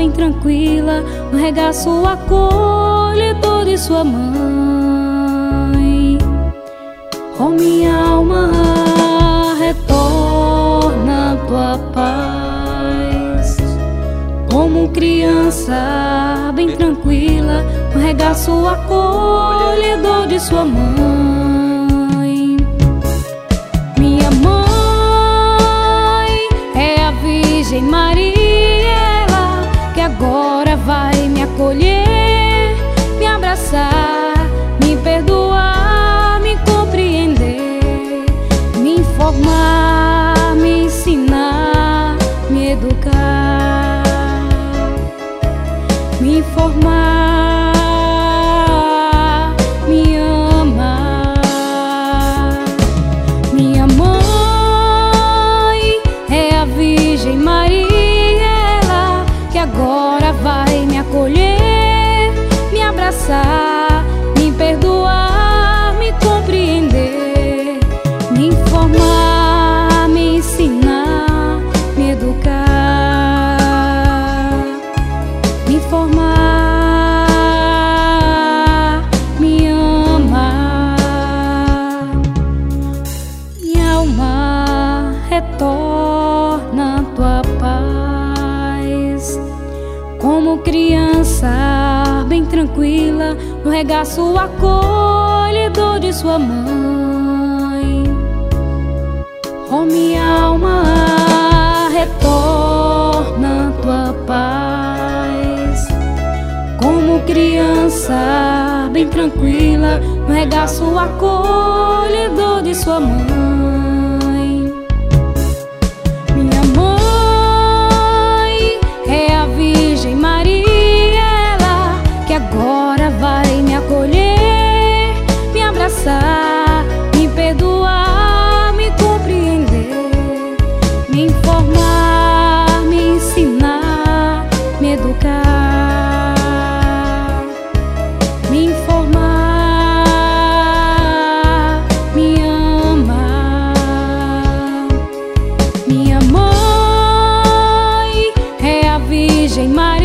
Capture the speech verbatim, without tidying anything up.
bem tranquila, no regaço acolhedor de sua mãe. Oh, minha alma, retorna a tua paz, como criança bem tranquila, no regaço acolhedor de sua mãe. Minha mãe é a Virgem Maria, ela que agora vai me acolher, me abraçar, me perdoar, me compreender, me informar, me ensinar, me educar, me informar, me amar. Minha mãe é a Virgem Maria, ela que agora vai me acolher, me abraçar, me perdoar, me compreender, me informar, me ensinar, me educar, me informar, me amar. Minha alma retorna a tua paz, como criança bem tranquila, no regaço acolhedor de sua mãe. Oh, minha alma retorna a tua paz, como criança bem tranquila, no regaço acolhedor de sua mãe. Minha mãe é a Virgem Maria, ela que agora vai me acolher, me abraçar, me perdoar, me compreender, me informar, me ensinar, me educar, me informar, me amar. Minha mãe é a Virgem Maria,